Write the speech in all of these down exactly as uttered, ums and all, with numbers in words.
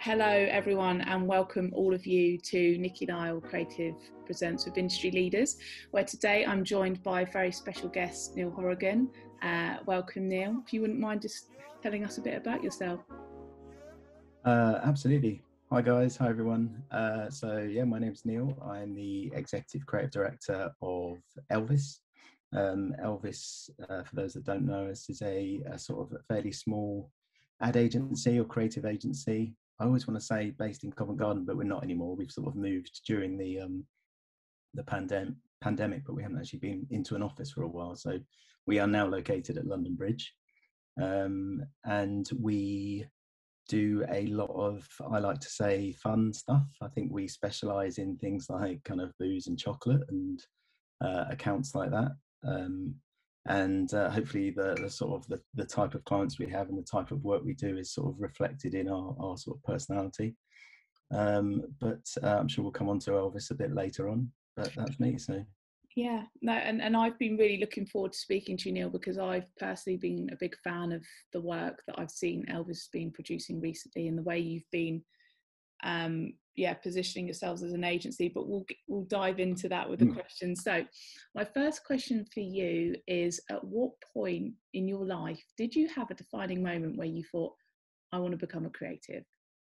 Hello everyone, and welcome all of you to Nikki Nile Creative Presents with Industry Leaders, where today I'm joined by a very special guest, Neil Horrigan. Uh, welcome Neil, if you wouldn't mind just telling us a bit about yourself. Uh, absolutely. Hi guys, hi everyone. Uh, so yeah, my name's Neil. I'm the Executive Creative Director of Elvis. Um, Elvis, uh, for those that don't know us, is a, a sort of a fairly small ad agency or creative agency. I always want to say based in Covent Garden, but we're not anymore. We've sort of moved during the um, the pandem- pandemic, but we haven't actually been into an office for a while. So we are now located at London Bridge, um, and we do a lot of, I like to say, fun stuff. I think we specialise in things like kind of booze and chocolate and uh, accounts like that. Um, and uh, hopefully the, the sort of the, the type of clients we have and the type of work we do is sort of reflected in our, our sort of personality. Um, but uh, I'm sure we'll come on to Elvis a bit later on, but that's me. So Yeah, no, and, and I've been really looking forward to speaking to you, Neil, because I've personally been a big fan of the work that I've seen Elvis has been producing recently and the way you've been um yeah positioning yourselves as an agency, but we'll we'll dive into that with the mm. questions. So my first question for you is, at what point in your life did you have a defining moment where you thought, I want to become a creative?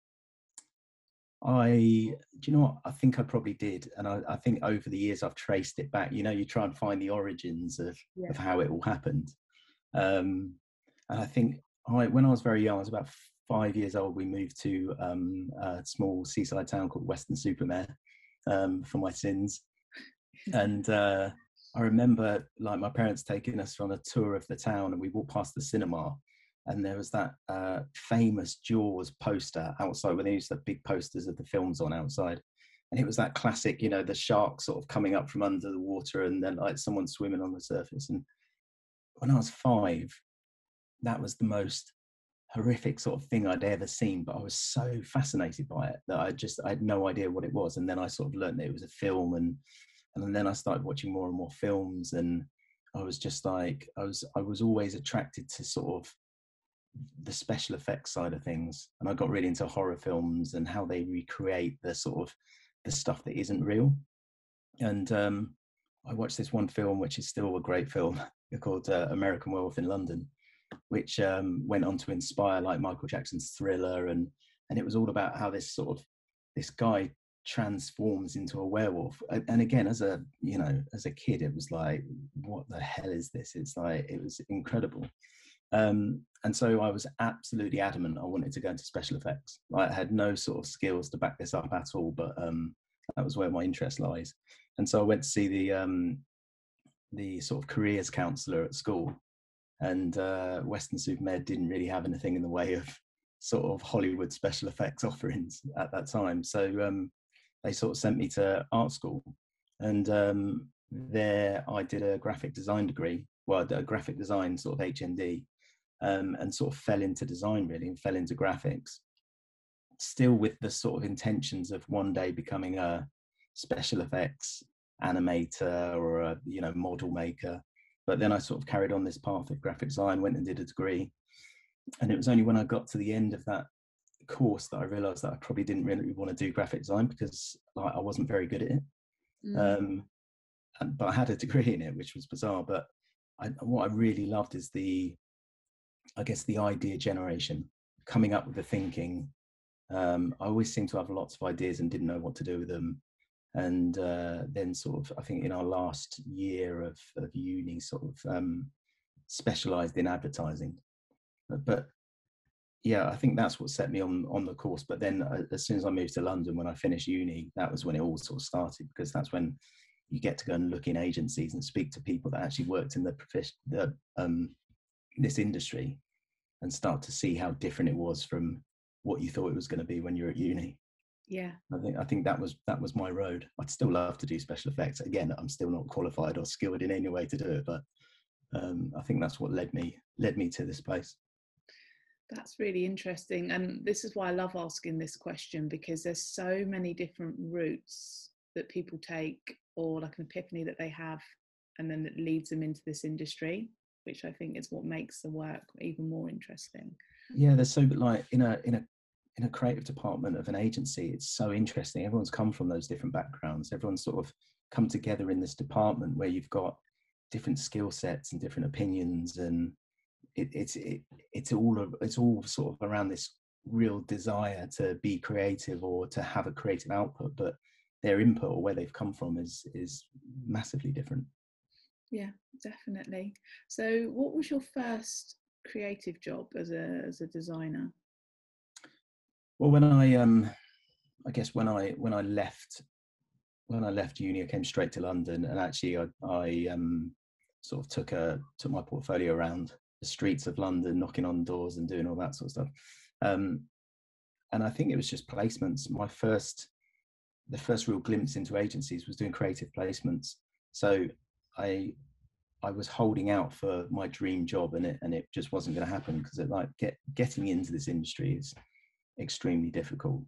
I, do you know what, I think I probably did, and I, I think over the years I've traced it back. You know, you try and find the origins of, yeah. of how it all happened, um, and I think I, when I was very young, I was about five years old, we moved to um, a small seaside town called Weston-super-Mare um, for my sins. And uh, I remember like my parents taking us on a tour of the town, and we walked past the cinema, and there was that uh, famous Jaws poster outside when they used to have big posters of the films on outside. And it was that classic, you know, the shark sort of coming up from under the water and then like someone swimming on the surface. And when I was five, that was the most horrific sort of thing I'd ever seen, but I was so fascinated by it that I just, I had no idea what it was. And then I sort of learned that it was a film, and and then I started watching more and more films, and I was just like, I was, I was always attracted to sort of the special effects side of things. And I got really into horror films and how they recreate the sort of the stuff that isn't real. And um, I watched this one film, which is still a great film, called uh, American Werewolf in London, which um, went on to inspire like Michael Jackson's Thriller, and and it was all about how this sort of this guy transforms into a werewolf. And again, as a you know as a kid, it was like, what the hell is this? It's like, it was incredible. Um, and so I was absolutely adamant I wanted to go into special effects. I had no sort of skills to back this up at all, but um, that was where my interest lies. And so I went to see the um, the sort of careers counsellor at school. And uh, Weston-super-Mare didn't really have anything in the way of sort of Hollywood special effects offerings at that time. So um, they sort of sent me to art school. And um, there I did a graphic design degree, well, a graphic design sort of H N D, um, and sort of fell into design really, and fell into graphics, still with the sort of intentions of one day becoming a special effects animator or a, you know, model maker. But then I sort of carried on this path of graphic design, went and did a degree. And it was only when I got to the end of that course that I realized that I probably didn't really want to do graphic design, because like, I wasn't very good at it. Mm. Um, and, but I had a degree in it, which was bizarre. But I, what I really loved is the, I guess, the idea generation, coming up with the thinking. Um, I always seemed to have lots of ideas and didn't know what to do with them. And uh, then sort of, I think in our last year of, of uni, sort of um, specialised in advertising. But, but yeah, I think that's what set me on, on the course. But then uh, as soon as I moved to London, when I finished uni, that was when it all sort of started, because that's when you get to go and look in agencies and speak to people that actually worked in the profession, the, um, this industry, and start to see how different it was from what you thought it was going to be when you're at uni. Yeah, I think I think that was that was my road. I'd still love to do special effects. Again, I'm still not qualified or skilled in any way to do it, but um, I think that's what led me led me to this place. That's really interesting, and this is why I love asking this question, because there's so many different routes that people take, or like an epiphany that they have, and then it leads them into this industry, which I think is what makes the work even more interesting. Yeah, there's so like in a in a in a creative department of an agency, it's so interesting. Everyone's come from those different backgrounds. Everyone's sort of come together in this department where you've got different skill sets and different opinions, and it, it's it, it's all it's all sort of around this real desire to be creative or to have a creative output, but their input or where they've come from is is massively different. Yeah, definitely. So what was your first creative job as a as a designer? Well, when I um I guess when I when I left when I left uni, I came straight to London, and actually I, I um sort of took a took my portfolio around the streets of London, knocking on doors and doing all that sort of stuff. Um, and I think it was just placements. My first the first real glimpse into agencies was doing creative placements. So I I was holding out for my dream job, and it and it just wasn't going to happen, because it like get getting into this industry is extremely difficult.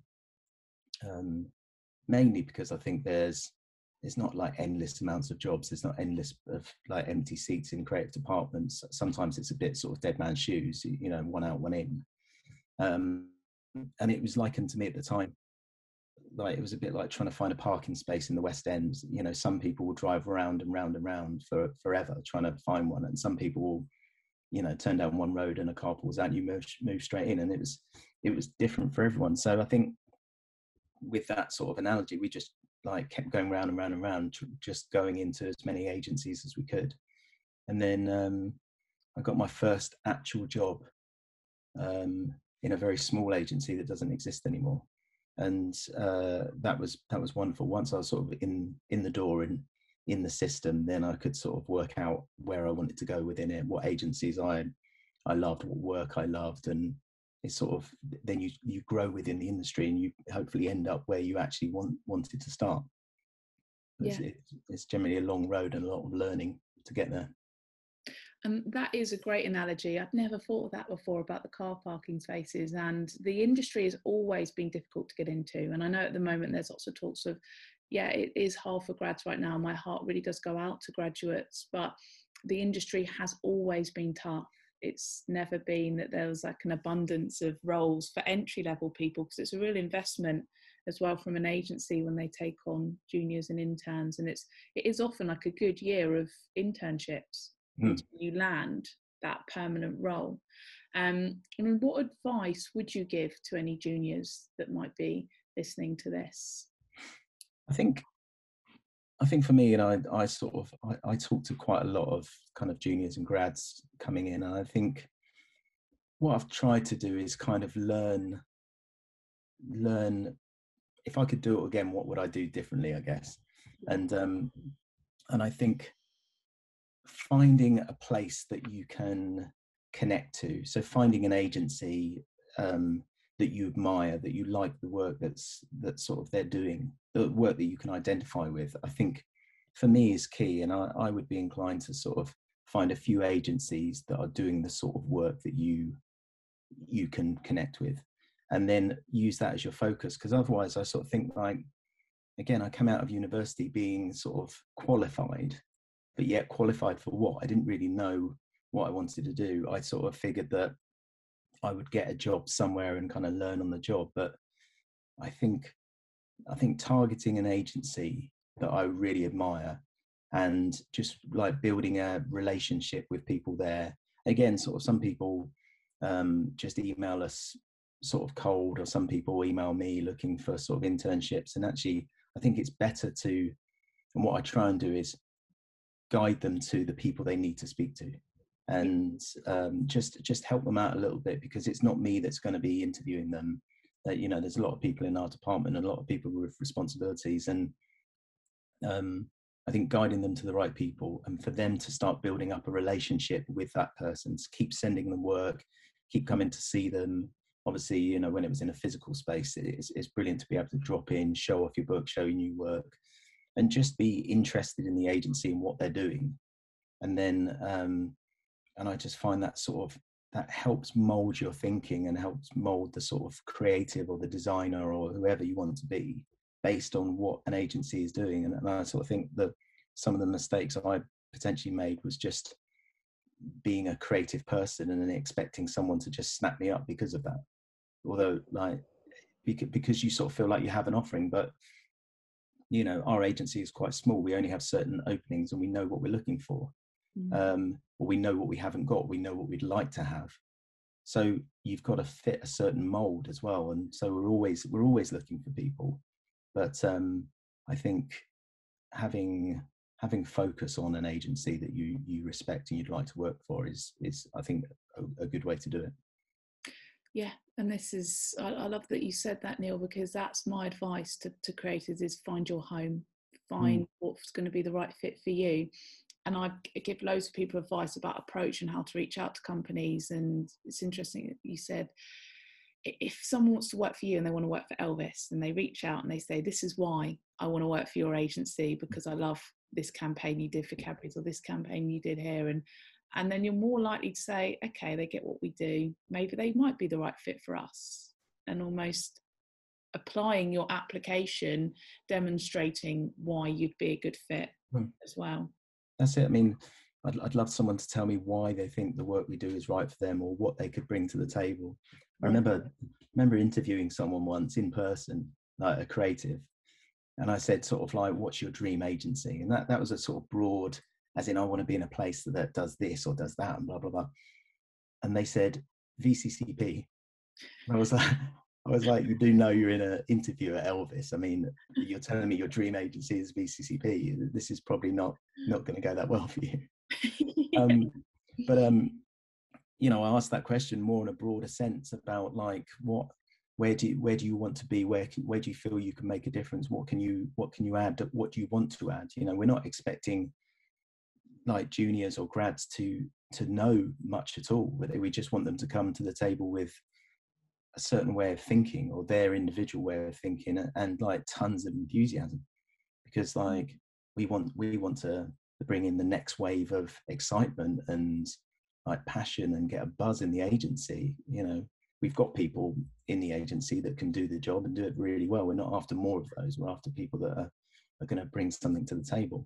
Um, mainly because I think there's there's not like endless amounts of jobs. There's not endless of like empty seats in creative departments. Sometimes it's a bit sort of dead man's shoes, you know, one out, one in. Um, and it was likened to me at the time, like it was a bit like trying to find a parking space in the West End. You know, some people will drive around and round and round for forever trying to find one, and some people will, you know, turn down one road and a car pulls out and you move move straight in. And it was it was different for everyone. So I think with that sort of analogy, we just like kept going round and round and round, just going into as many agencies as we could. And then um, I got my first actual job um, in a very small agency that doesn't exist anymore. And uh, that was that was wonderful. Once I was sort of in in the door and in the system, then I could sort of work out where I wanted to go within it, what agencies I I loved, what work I loved, and it's sort of then you you grow within the industry and you hopefully end up where you actually want wanted to start. Yeah. It's, it's generally a long road and a lot of learning to get there. And that is a great analogy. I've never thought of that before about the car parking spaces, and the industry has always been difficult to get into. And I know at the moment there's lots of talks of, yeah, it is hard for grads right now. My heart really does go out to graduates, but the industry has always been tough. It's never been that there was like an abundance of roles for entry level people, because it's a real investment as well from an agency when they take on juniors and interns. And it's it is often like a good year of internships mm. until you land that permanent role. Um, I mean, what advice would you give to any juniors that might be listening to this? I think I think for me, and I, I sort of, I, I talk to quite a lot of kind of juniors and grads coming in, and I think what I've tried to do is kind of learn, learn, if I could do it again, what would I do differently, I guess. And, um, and I think finding a place that you can connect to, so finding an agency um, that you admire, that you like the work that's, that sort of they're doing, the work that you can identify with, I think for me is key. And I, I would be inclined to sort of find a few agencies that are doing the sort of work that you you can connect with, and then use that as your focus. Because otherwise I sort of think, like, again, I come out of university being sort of qualified, but yet qualified for what? I didn't really know what I wanted to do. I sort of figured that I would get a job somewhere and kind of learn on the job. But I think I think targeting an agency that I really admire and just like building a relationship with people there. Again, sort of some people um, just email us sort of cold, or some people email me looking for sort of internships. And actually, I think it's better to, and what I try and do is guide them to the people they need to speak to, and um, just just help them out a little bit, because it's not me that's going to be interviewing them. That, you know, there's a lot of people in our department and a lot of people with responsibilities, and um, I think guiding them to the right people, and for them to start building up a relationship with that person, to keep sending them work, keep coming to see them. Obviously, you know, when it was in a physical space, it's, it's brilliant to be able to drop in, show off your book, show your new work, and just be interested in the agency and what they're doing. And then, um, and I just find that sort of, that helps mold your thinking and helps mold the sort of creative or the designer or whoever you want to be, based on what an agency is doing. And, and I sort of think that some of the mistakes I potentially made was just being a creative person and then expecting someone to just snap me up because of that. Although, like, because, because you sort of feel like you have an offering. But you know, our agency is quite small. We only have certain openings, and we know what we're looking for. Mm. Um, or we know what we haven't got. We know what we'd like to have. So you've got to fit a certain mold as well. And so we're always we're always looking for people. But um, I think having having focus on an agency that you you respect and you'd like to work for is is I think a, a good way to do it. Yeah, and this is I, I love that you said that, Neil, because that's my advice to, to creators is find your home, find mm. what's going to be the right fit for you. And I give loads of people advice about approach and how to reach out to companies. And it's interesting that you said, if someone wants to work for you and they want to work for Elvis, and they reach out and they say, this is why I want to work for your agency, because I love this campaign you did for Cadbury's or this campaign you did here. And, and then you're more likely to say, okay, they get what we do. Maybe they might be the right fit for us. And almost applying your application, demonstrating why you'd be a good fit mm. as well. That's it. I mean, I'd, I'd love someone to tell me why they think the work we do is right for them or what they could bring to the table. I remember remember interviewing someone once in person, like a creative, and I said sort of like, what's your dream agency? And that, that was a sort of broad, as in I want to be in a place that, that does this or does that and blah, blah, blah. And they said V C C P. And I was like, I was like, you do know you're in an interview at Elvis. I mean, you're telling me your dream agency is V C C P. This is probably not not going to go that well for you. yeah. Um, but um, you know, I asked that question more in a broader sense about like what, where do you, where do you want to be? Where can, where do you feel you can make a difference? What can you what can you add? What do you want to add? You know, we're not expecting like juniors or grads to to know much at all. We just want them to come to the table with a certain way of thinking or their individual way of thinking and like tons of enthusiasm, because like we want we want to bring in the next wave of excitement and like passion and get a buzz in the agency. You know, we've got people in the agency that can do the job and do it really well. We're not after more of those. We're after people that are, are going to bring something to the table.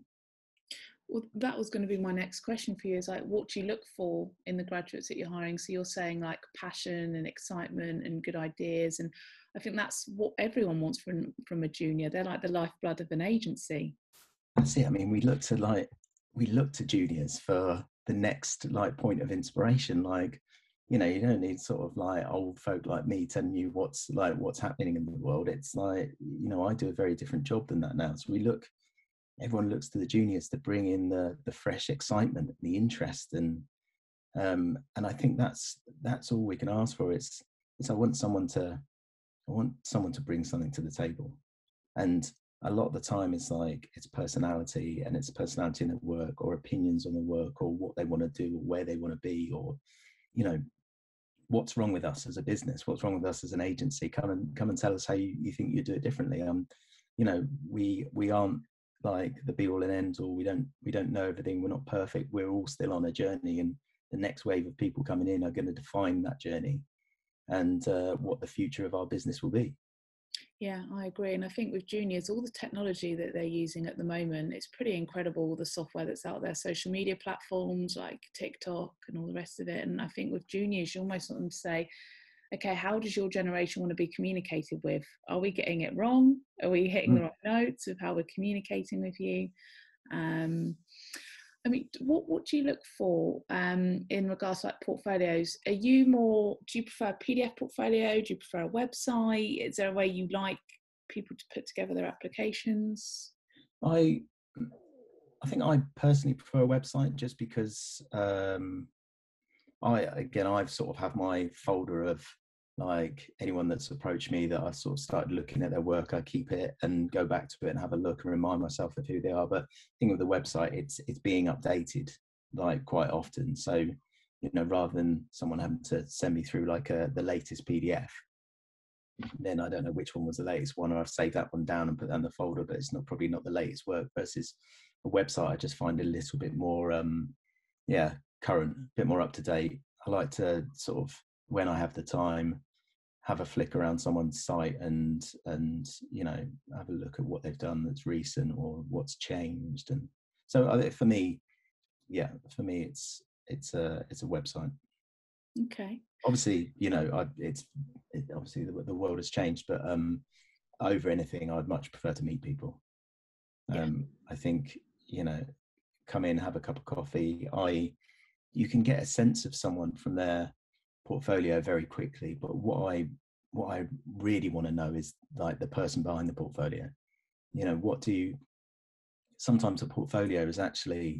Well, that was going to be my next question for you, is like, what do you look for in the graduates that you're hiring? So you're saying like passion and excitement and good ideas. And I think that's what everyone wants from, from a junior. They're like the lifeblood of an agency. That's it. I mean, we look to like, we look to juniors for the next like point of inspiration. Like, you know, you don't need sort of like old folk like me telling you what's like, what's happening in the world. It's like, you know, I do a very different job than that now. So we look, everyone looks to the juniors to bring in the the fresh excitement, the interest, and um, and I think that's that's all we can ask for. It's it's I want someone to I want someone to bring something to the table, and a lot of the time it's like it's personality and it's personality in the work or opinions on the work or what they want to do or where they want to be, or you know, what's wrong with us as a business, what's wrong with us as an agency. Come and come and tell us how you, you think you do it differently. Um, you know, we we aren't like the be all and end all. We don't we don't know everything. We're not perfect. We're all still on a journey, and the next wave of people coming in are going to define that journey and uh, what the future of our business will be. Yeah, I agree. And I think with juniors, all the technology that they're using at the moment, it's pretty incredible, the software that's out there, social media platforms like TikTok and all the rest of it. And I think with juniors, you almost want them to say, okay, how does your generation want to be communicated with? Are we getting it wrong? Are we hitting mm. the right notes of how we're communicating with you? Um, I mean, what, what do you look for um, in regards to like portfolios? Are you more, do you prefer a P D F portfolio? Do you prefer a website? Is there a way you like people to put together their applications? I, I think I personally prefer a website just because um, I, again, I've sort of have my folder of like anyone that's approached me that I sort of started looking at their work, I keep it and go back to it and have a look and remind myself of who they are. But the thing with the website, it's it's being updated like quite often. So, you know, rather than someone having to send me through like a, the latest P D F, then I don't know which one was the latest one, or I've saved that one down and put that in the folder, but it's not probably not the latest work. Versus a website, I just find a little bit more, um, yeah, current, a bit more up to date. I like to sort of, when I have the time, have a flick around someone's site and and you know, have a look at what they've done that's recent or what's changed. And so I think for me, yeah, for me it's it's a it's a website. Okay. Obviously, you know, I, it's it, obviously the, the world has changed, but um, over anything, I'd much prefer to meet people. Yeah. Um, I think, you know, come in, have a cup of coffee. I, you can get a sense of someone from their portfolio very quickly, but what I, what I really want to know is like the person behind the portfolio. You know, what do you? Sometimes a portfolio is actually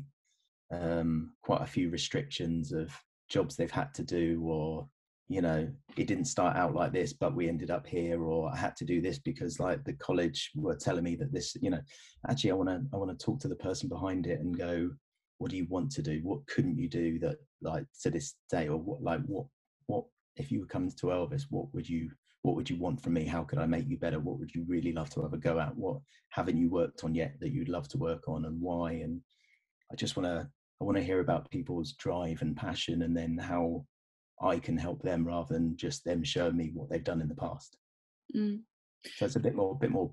um, quite a few restrictions of jobs they've had to do, or you know, it didn't start out like this, but we ended up here, or I had to do this because like the college were telling me that this, you know, actually I want to I want to talk to the person behind it and go, what do you want to do? What couldn't you do that like to this day, or what like what what if you were coming to Elvis, what would you what would you want from me? How could I make you better? What would you really love to have a go at? What haven't you worked on yet that you'd love to work on, and why? And I just want to I want to hear about people's drive and passion, and then how I can help them rather than just them showing me what they've done in the past. Mm. So it's a bit more, a bit more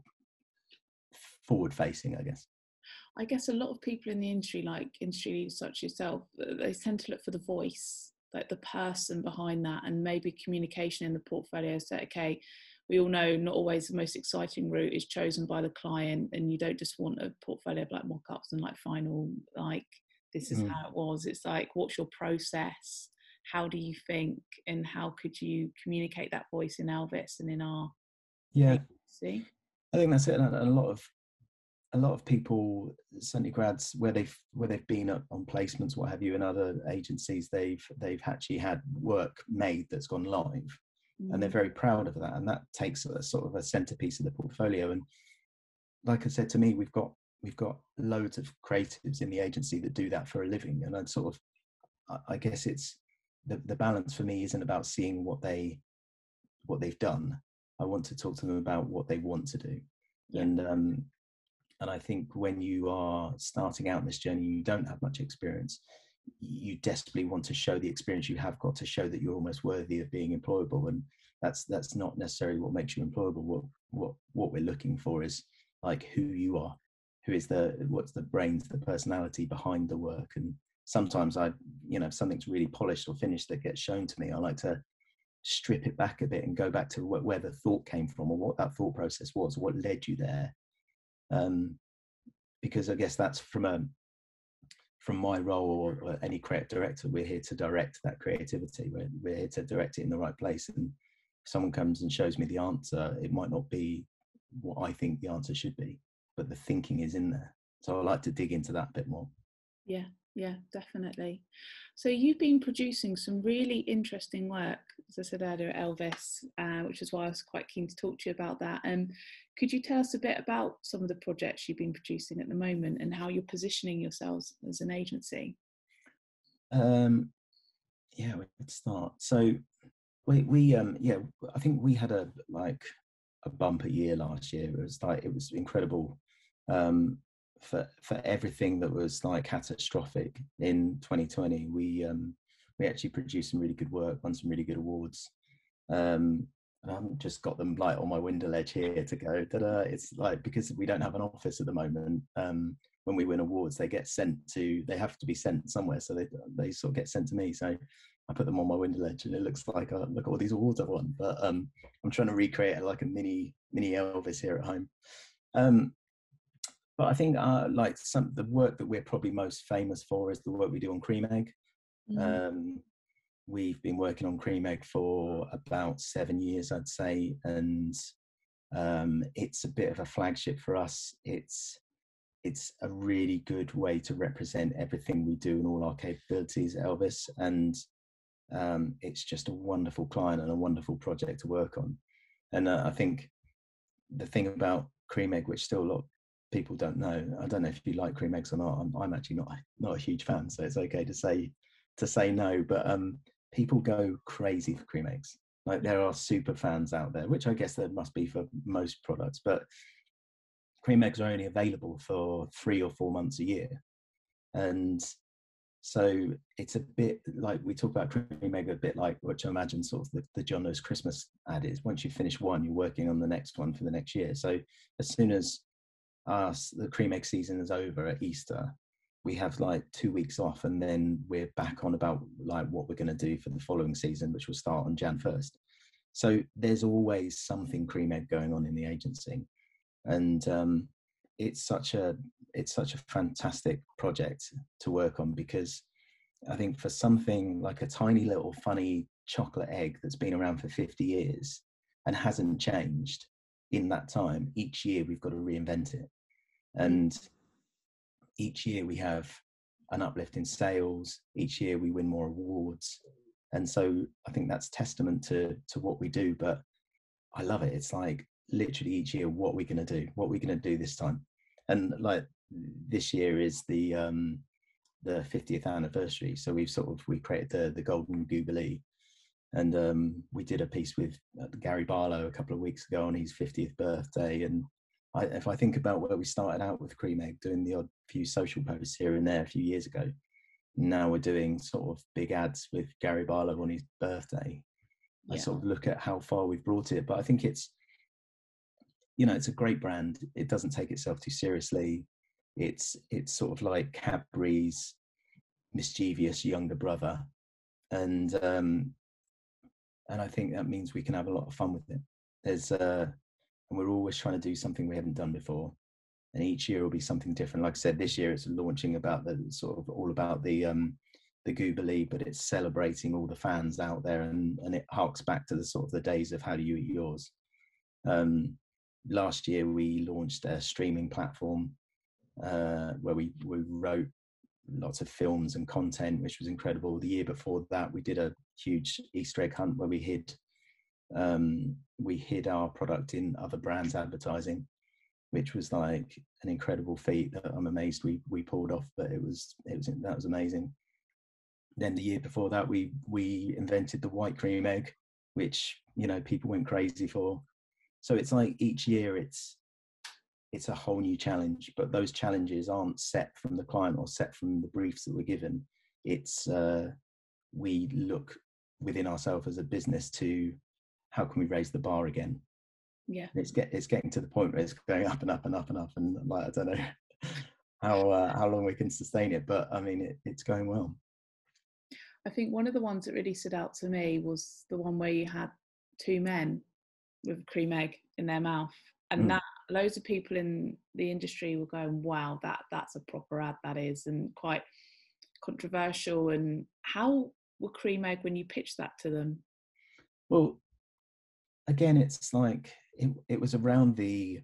forward facing, I guess. I guess a lot of people in the industry, like industry leaders such as yourself, they tend to look for the voice, like the person behind that, and maybe communication in the portfolio. So, okay, we all know not always the most exciting route is chosen by the client, and you don't just want a portfolio of like mock-ups and like final, like this is Mm. how it was. It's like, what's your process? How do you think? And how could you communicate that voice in Elvis and in our Yeah, agency? I think that's it. And a lot of a lot of people, certainly grads, where they've where they've been on placements, what have you, in other agencies, they've they've actually had work made that's gone live, and they're very proud of that. And that takes a sort of a centerpiece of the portfolio. And like I said, to me, we've got we've got loads of creatives in the agency that do that for a living, and I'd sort of, I guess it's the the balance for me isn't about seeing what they what they've done. I want to talk to them about what they want to do, Yeah. and um, and I think when you are starting out in this journey, you don't have much experience. You desperately want to show the experience you have got to show that you're almost worthy of being employable, and that's that's not necessarily what makes you employable. What what what we're looking for is like who you are, who is the what's the brains, the personality behind the work. And sometimes I, you know, if something's really polished or finished that gets shown to me, I like to strip it back a bit and go back to where, where the thought came from, or what that thought process was, what led you there. Um, because I guess that's from a from my role, or, or any creative director, we're here to direct that creativity. We're, we're here to direct it in the right place. And if someone comes and shows me the answer, it might not be what I think the answer should be, but the thinking is in there. So I like to dig into that a bit more. Yeah, yeah, definitely. So you've been producing some really interesting work, as I said earlier, at Elvis, uh, which is why I was quite keen to talk to you about that. And um, could you tell us a bit about some of the projects you've been producing at the moment and how you're positioning yourselves as an agency? Um, yeah, we could start. So we, we um, yeah, I think we had a like a bumper year last year. It was like it was incredible. Um, for for everything that was like catastrophic in twenty twenty, we um we actually produced some really good work, won some really good awards. Um, and I haven't just got them like on my window ledge here to go. That uh, it's like, because we don't have an office at the moment. Um, when we win awards, they get sent to. They have to be sent somewhere, so they they sort of get sent to me. So I put them on my window ledge, and it looks like uh, look at all these awards I've won. But um, I'm trying to recreate like a mini mini Elvis here at home. Um, but I think uh, like some the work that we're probably most famous for is the work we do on Cream Egg. Mm. Um, we've been working on Cream Egg for about seven years, I'd say, and um, it's a bit of a flagship for us. It's it's a really good way to represent everything we do and all our capabilities at Elvis, and um, it's just a wonderful client and a wonderful project to work on. And uh, I think the thing about Cream Egg, which still a lot of people don't know, I don't know if you like cream eggs or not. I'm, I'm actually not not a huge fan, so it's okay to say to say no. But um, people go crazy for cream eggs. Like there are super fans out there, which I guess there must be for most products. But cream eggs are only available for three or four months a year, and so it's a bit like we talk about Cream Egg a bit like, which I imagine sort of the, the John Lewis Christmas ad is. Once you finish one, you're working on the next one for the next year. So as soon as uh, the Cream Egg season is over at Easter, we have like two weeks off, and then we're back on about like what we're going to do for the following season, which will start on January first. So there's always something Cream Egg going on in the agency, and um, it's such a it's such a fantastic project to work on, because I think for something like a tiny little funny chocolate egg that's been around for fifty years and hasn't changed in that time, each year we've got to reinvent it. And each year we have an uplift in sales, each year we win more awards. And so I think that's testament to to what we do. But I love it. It's like literally each year, what are we going to do? What are we going to do this time? And like this year is the um, the fiftieth anniversary. So we've sort of, we created the, the Golden Googly. And um, we did a piece with uh, Gary Barlow a couple of weeks ago on his fiftieth birthday. And I, if I think about where we started out with Cream Egg, doing the odd few social posts here and there a few years ago, now we're doing sort of big ads with Gary Barlow on his birthday. Yeah. I sort of look at how far we've brought it. But I think it's, you know, it's a great brand. It doesn't take itself too seriously. It's it's sort of like Cadbury's mischievous younger brother. And um, and I think that means we can have a lot of fun with it. There's uh, and we're always trying to do something we haven't done before. And each year will be something different. Like I said, this year it's launching about the sort of all about the um, the Googly, but it's celebrating all the fans out there, and, and it harks back to the sort of the days of How Do You Eat Yours. Um, last year we launched a streaming platform uh, where we, we wrote lots of films and content, which was incredible. The year before that, we did a huge Easter egg hunt where we hid um, we hid our product in other brands' advertising, which was like an incredible feat that I'm amazed we we pulled off. But it was it was that was amazing. Then the year before that, we we invented the white cream egg, which, you know, people went crazy for. So it's like each year it's it's a whole new challenge, but those challenges aren't set from the client or set from the briefs that we're given. It's uh, we look within ourselves as a business to how can we raise the bar again. Yeah, it's get it's getting to the point where it's going up and up and up and up, and like I don't know how uh, how long we can sustain it, but I mean it, it's going well. I think one of the ones that really stood out to me was the one where you had two men with a cream egg in their mouth, and mm. that loads of people in the industry were going, wow, that that's a proper ad, that is, and quite controversial. And how were Cream Egg when you pitched that to them? Well, again, it's like it, it was around the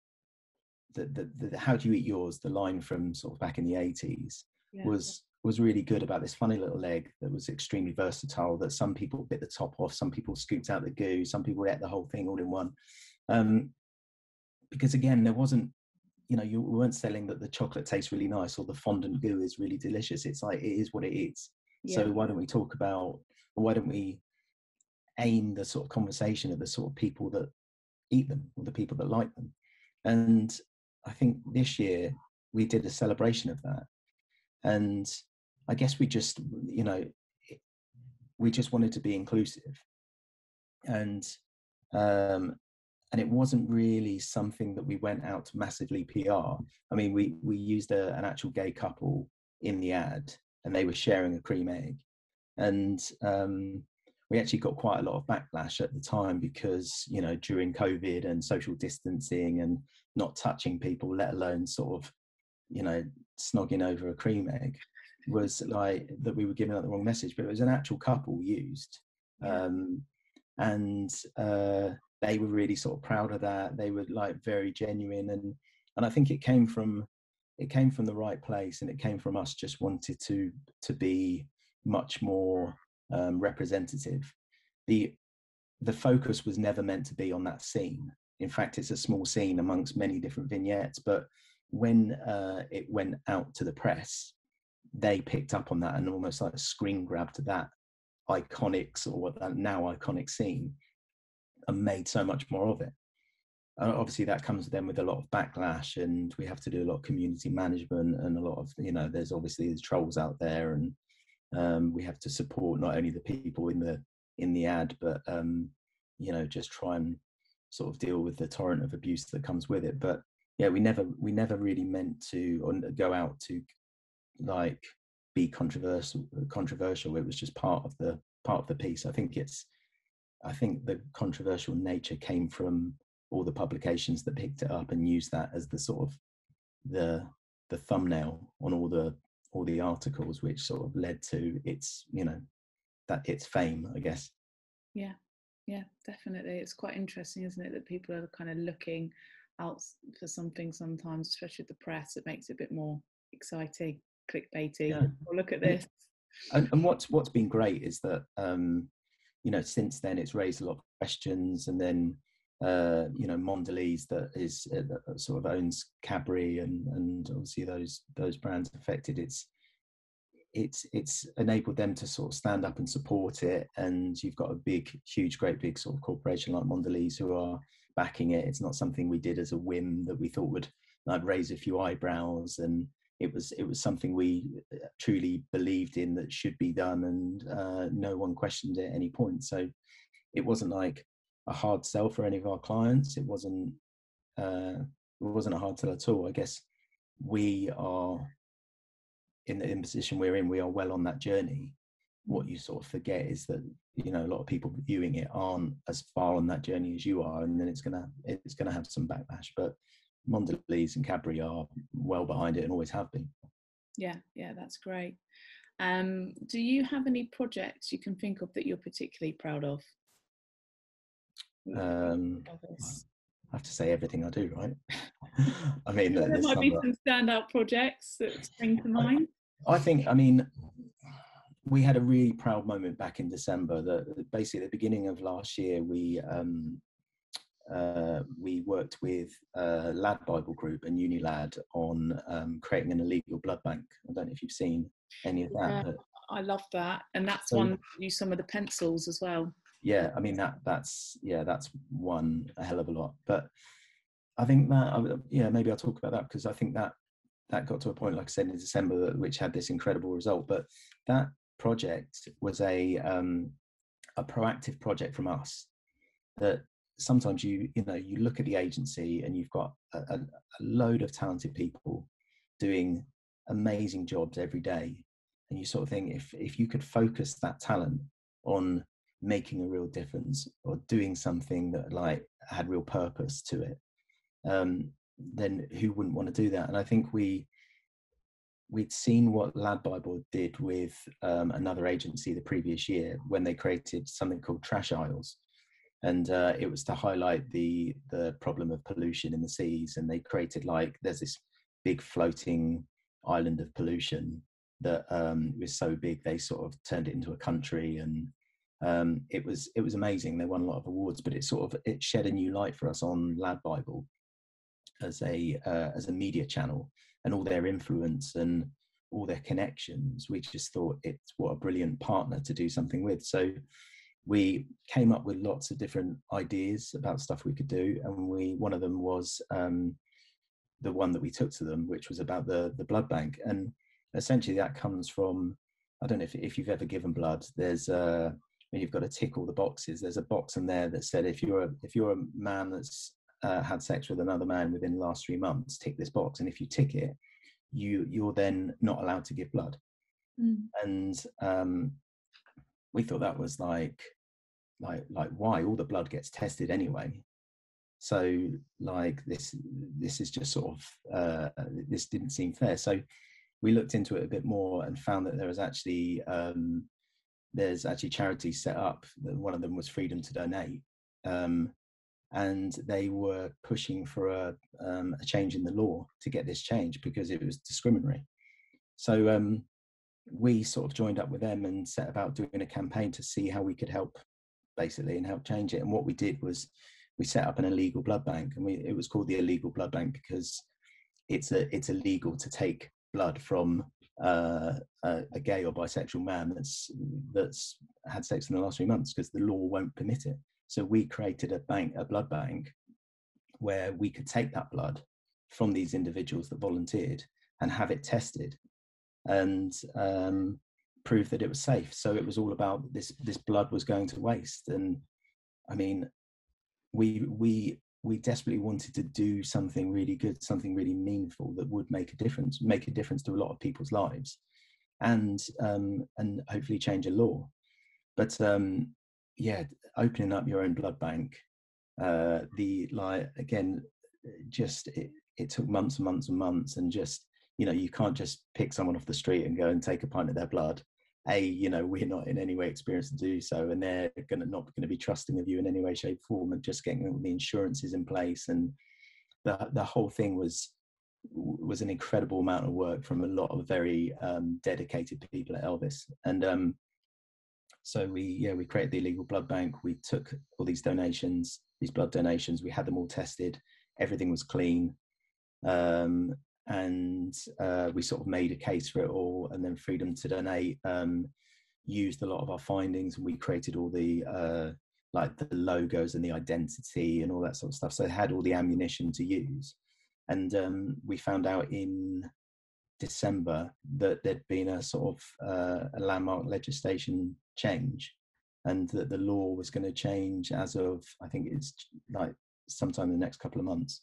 the, the the How Do You Eat Yours, the line from sort of back in the eighties, yeah. was was really good about this funny little egg that was extremely versatile, that some people bit the top off, some people scooped out the goo, some people ate the whole thing all in one. Um, because again, there wasn't, you know, you weren't selling that the chocolate tastes really nice or the fondant goo is really delicious. It's like, it is what it is. Yeah. So why don't we talk about, or why don't we aim the sort of conversation at the sort of people that eat them or the people that like them? And I think this year we did a celebration of that. And I guess we just, you know, we just wanted to be inclusive. And, um, and it wasn't really something that we went out to massively P R. I mean, we, we used a, an actual gay couple in the ad, and they were sharing a cream egg. And um, we actually got quite a lot of backlash at the time because, you know, during COVID and social distancing and not touching people, let alone sort of, you know, snogging over a cream egg, was like that we were giving out the wrong message. But it was an actual couple used. Yeah. Um, and uh, they were really sort of proud of that. They were like very genuine. And, and I think it came from, it came from the right place, and it came from us just wanted to, to be much more um, representative. The, the focus was never meant to be on that scene. In fact, it's a small scene amongst many different vignettes, but when uh, it went out to the press, they picked up on that and almost like screen grabbed that iconic, or what that now iconic scene, and made so much more of it. And obviously that comes then with a lot of backlash, and we have to do a lot of community management and a lot of, you know, there's obviously there's trolls out there, and um, we have to support not only the people in the in the ad, but um, you know, just try and sort of deal with the torrent of abuse that comes with it. But yeah, we never we never really meant to or go out to like be controversial controversial it was just part of the part of the piece. I think it's I think the controversial nature came from all the publications that picked it up and used that as the sort of the the thumbnail on all the all the articles, which sort of led to its, you know, that its fame, I guess. Yeah, yeah, definitely. It's quite interesting, isn't it, that people are kind of looking out for something sometimes, especially with the press. It makes it a bit more exciting, clickbaity. Yeah. Or look at this. And, and what's what's been great is that um, you know, since then it's raised a lot of questions, and then uh, you know, Mondelez that is uh, that sort of owns Cadbury and and obviously those those brands affected. It's it's it's enabled them to sort of stand up and support it, and you've got a big, huge, great big sort of corporation like Mondelez who are backing it. It's not something we did as a whim that we thought would like raise a few eyebrows, and it was it was something we truly believed in that should be done, and uh, no one questioned it at any point. So it wasn't like a hard sell for any of our clients. It wasn't uh, it wasn't a hard sell at all. I guess we are in the in position we're in, we are well on that journey. What you sort of forget is that, you know, a lot of people viewing it aren't as far on that journey as you are, and then it's gonna it's gonna have some backlash. But Mondelez and Cadbury are well behind it and always have been. Yeah, yeah, that's great. Um, do you have any projects you can think of that you're particularly proud of? Um, I have to say everything I do, right? I mean, there might be some standout projects that spring to mind. I, I think, I mean, we had a really proud moment back in December that basically at the beginning of last year, we um, uh, we worked with uh, Lad Bible Group and Unilad on um, creating an illegal blood bank. I don't know if you've seen any of that. Yeah, but, I love that. And that's so, one, use some of the pencils as well. Yeah, I mean, that that's, yeah, that's one a hell of a lot. But I think that, yeah, maybe I'll talk about that because I think that that got to a point, like I said, in December, which had this incredible result. But that project was a um, a proactive project from us. That sometimes you you know you look at the agency and you've got a, a, a load of talented people doing amazing jobs every day, and you sort of think if if you could focus that talent on making a real difference or doing something that like had real purpose to it, um, then who wouldn't want to do that? And I think we we'd seen what Lad Bible did with um, another agency the previous year when they created something called Trash Isles, and uh, it was to highlight the the problem of pollution in the seas. And they created like there's this big floating island of pollution that um, was so big they sort of turned it into a country, and um, it was it was amazing. They won a lot of awards, but it sort of it shed a new light for us on Lad Bible as a uh, as a media channel and all their influence and all their connections. We just thought it's what a brilliant partner to do something with. So we came up with lots of different ideas about stuff we could do, and we one of them was um, the one that we took to them, which was about the the blood bank. And essentially that comes from, I don't know if, if you've ever given blood, there's uh when you've got to tick all the boxes, there's a box in there that said if you're a, if you're a man that's uh, had sex with another man within the last three months, tick this box, and if you tick it, you you're then not allowed to give blood. Mm. And um we thought that was like like like why? All the blood gets tested anyway, so like this this is just sort of uh this didn't seem fair. So we looked into it a bit more and found that there was actually um there's actually charities set up. One of them was Freedom to Donate, um and they were pushing for a, um, a change in the law to get this change because it was discriminatory. So um we sort of joined up with them and set about doing a campaign to see how we could help basically and help change it. And what we did was we set up an illegal blood bank, and we it was called the Illegal Blood Bank because it's a it's illegal to take blood from uh, a, a gay or bisexual man that's that's had sex in the last three months because the law won't permit it. So we created a bank, a blood bank, where we could take that blood from these individuals that volunteered and have it tested and um, prove that it was safe. So it was all about this this blood was going to waste. And I mean, we we we desperately wanted to do something really good, something really meaningful that would make a difference, make a difference to a lot of people's lives, and um, and hopefully change a law. But um, yeah, opening up your own blood bank, uh, the like again, just it, it took months and months and months, and just, you know, you can't just pick someone off the street and go and take a pint of their blood. A, you know, we're not in any way experienced to do so, and they're gonna not going to be trusting of you in any way, shape, form. And just getting all the insurances in place, and the the whole thing was was an incredible amount of work from a lot of very um, dedicated people at Elvis. And um, so we yeah we created the illegal blood bank. We took all these donations, these blood donations. We had them all tested. Everything was clean. Um, and uh, we sort of made a case for it all, and then Freedom to Donate um, used a lot of our findings, and we created all the uh, like the logos and the identity and all that sort of stuff, so it had all the ammunition to use. And um, we found out in December that there'd been a sort of uh, a landmark legislation change, and that the law was going to change as of, I think it's like sometime in the next couple of months.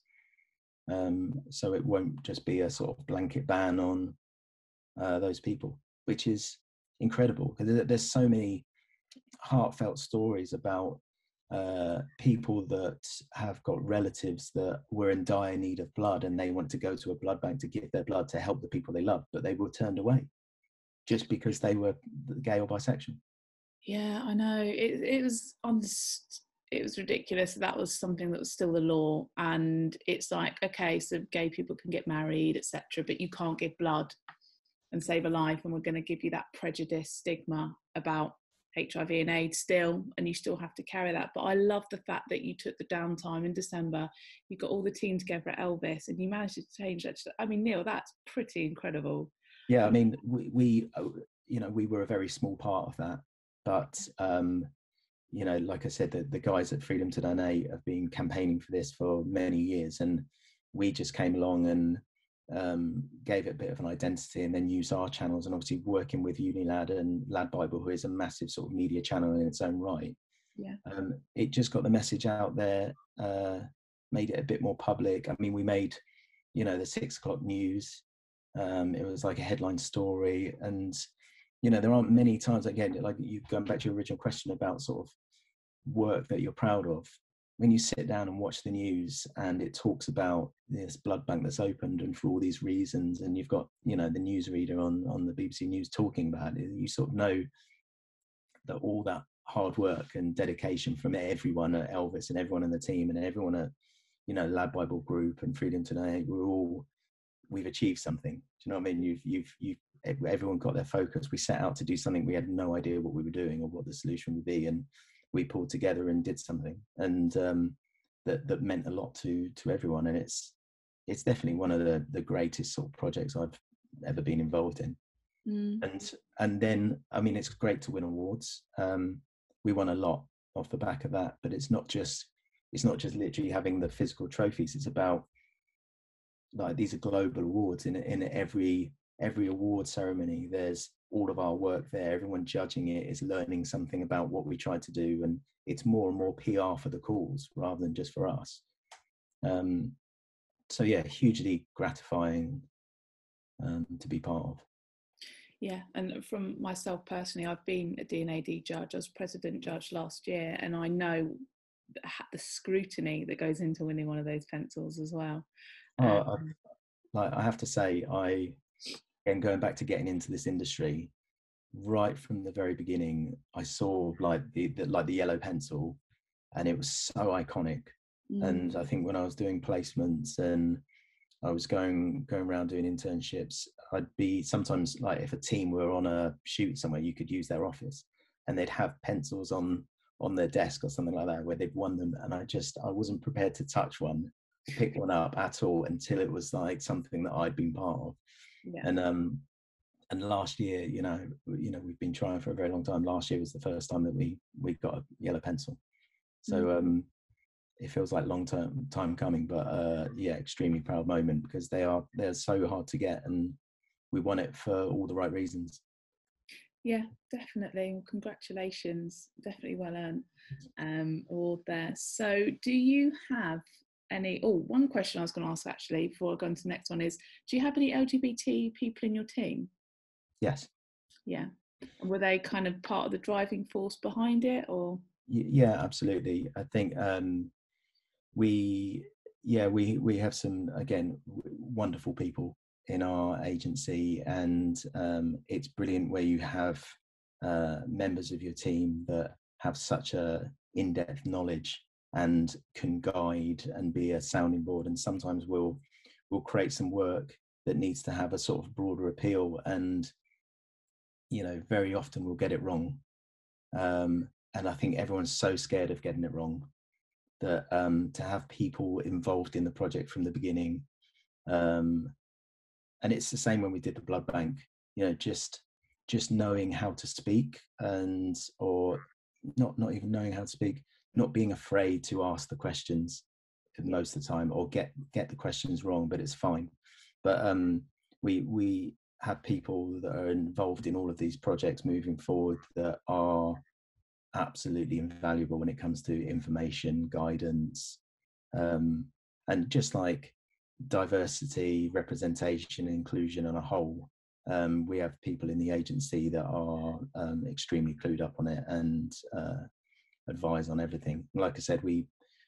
Um, so it won't just be a sort of blanket ban on uh, those people, which is incredible, because there's so many heartfelt stories about uh, people that have got relatives that were in dire need of blood, and they want to go to a blood bank to give their blood to help the people they love, but they were turned away just because they were gay or bisexual. Yeah, I know. It, it was on it was ridiculous. That was something that was still the law, and it's like, okay, so gay people can get married, et cetera, but you can't give blood and save a life, and we're going to give you that prejudice stigma about H I V and AIDS still, and you still have to carry that. But I love the fact that you took the downtime in December, you got all the team together at Elvis, and you managed to change that. I mean, Neil, that's pretty incredible. Yeah, I mean, we, we you know, we were a very small part of that, but um, you know, like I said, the, the guys at Freedom to Donate have been campaigning for this for many years, and we just came along and um, gave it a bit of an identity, and then used our channels, and obviously working with Unilad and Lad Bible, who is a massive sort of media channel in its own right. Yeah. Um, it just got the message out there, uh, made it a bit more public. I mean, we made, you know, the six o'clock news. Um, it was like a headline story, and you know, there aren't many times, again, like you going back to your original question about sort of work that you're proud of, when you sit down and watch the news and it talks about this blood bank that's opened and for all these reasons, and you've got, you know, the newsreader on on the B B C News talking about it, you sort of know that all that hard work and dedication from everyone at Elvis and everyone in the team and everyone at, you know, Lad Bible Group and Freedom Today, we're all, we've achieved something. Do you know what I mean? You've, you've, you've, everyone got their focus. We set out to do something. We had no idea what we were doing or what the solution would be. And we pulled together and did something. And um, that, that meant a lot to, to everyone. And it's, it's definitely one of the, the greatest sort of projects I've ever been involved in. Mm. And, and then, I mean, it's great to win awards. Um, we won a lot off the back of that, but it's not just, it's not just literally having the physical trophies. It's about, like, these are global awards. In in every every award ceremony, there's all of our work there. Everyone judging it is learning something about what we tried to do, and it's more and more P R for the cause rather than just for us. Um, so yeah, hugely gratifying um, to be part of. Yeah, and from myself personally, I've been a D N A D judge. I was president judge last year, and I know the scrutiny that goes into winning one of those pencils as well. Oh, um, like I have to say, I, and going back to getting into this industry, right from the very beginning, I saw like the, the like the yellow pencil, and it was so iconic. Mm. And I think when I was doing placements and I was going going around doing internships, I'd be sometimes, like, if a team were on a shoot somewhere, you could use their office, and they'd have pencils on on their desk or something like that where they'd won them, and I just I wasn't prepared to touch one, pick one up at all, until it was like something that I'd been part of. Yeah. And um and last year, you know, you know, we've been trying for a very long time. Last year was the first time that we we got a yellow pencil. So mm. um it feels like long term time coming, but uh yeah, extremely proud moment, because they are they're so hard to get, and we won it for all the right reasons. Yeah, definitely. Well, congratulations. Definitely well earned um, award there. So do you have any, oh, one question I was going to ask actually before I go on to the next one is, do you have any L G B T people in your team? Yes. Yeah. And were they kind of part of the driving force behind it, or? Yeah, absolutely. I think um, we, yeah, we, we have some, again, wonderful people in our agency, and um, it's brilliant where you have uh, members of your team that have such a in-depth knowledge and can guide and be a sounding board, and sometimes we'll we'll create some work that needs to have a sort of broader appeal, and you know, very often we'll get it wrong, um, and I think everyone's so scared of getting it wrong that um, to have people involved in the project from the beginning, um, and it's the same when we did the blood bank, you know, just just knowing how to speak, and or not not even knowing how to speak, not being afraid to ask the questions most of the time, or get get the questions wrong, but it's fine. But um, we we have people that are involved in all of these projects moving forward that are absolutely invaluable when it comes to information, guidance, um, and just like diversity, representation, inclusion on a whole. Um, we have people in the agency that are um, extremely clued up on it and uh, advise on everything. Like I said, we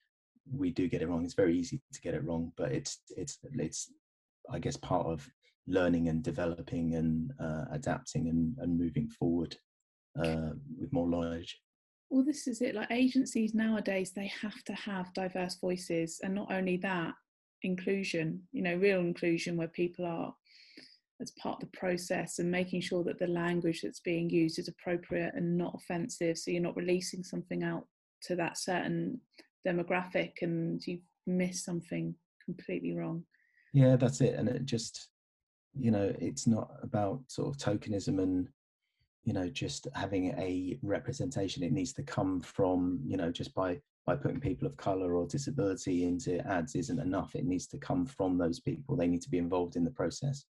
we do get it wrong. It's very easy to get it wrong, but it's it's it's I guess part of learning and developing and uh, adapting and, and moving forward uh, with more knowledge. Well, this is it. Like agencies nowadays, they have to have diverse voices, and not only that, inclusion. You know, real inclusion where people are as part of the process, and making sure that the language that's being used is appropriate and not offensive. So you're not releasing something out to that certain demographic and you've missed something completely wrong. Yeah, that's it. And it just, you know, it's not about sort of tokenism and, you know, just having a representation. It needs to come from, you know, just by by putting people of color or disability into ads isn't enough. It needs to come from those people. They need to be involved in the process.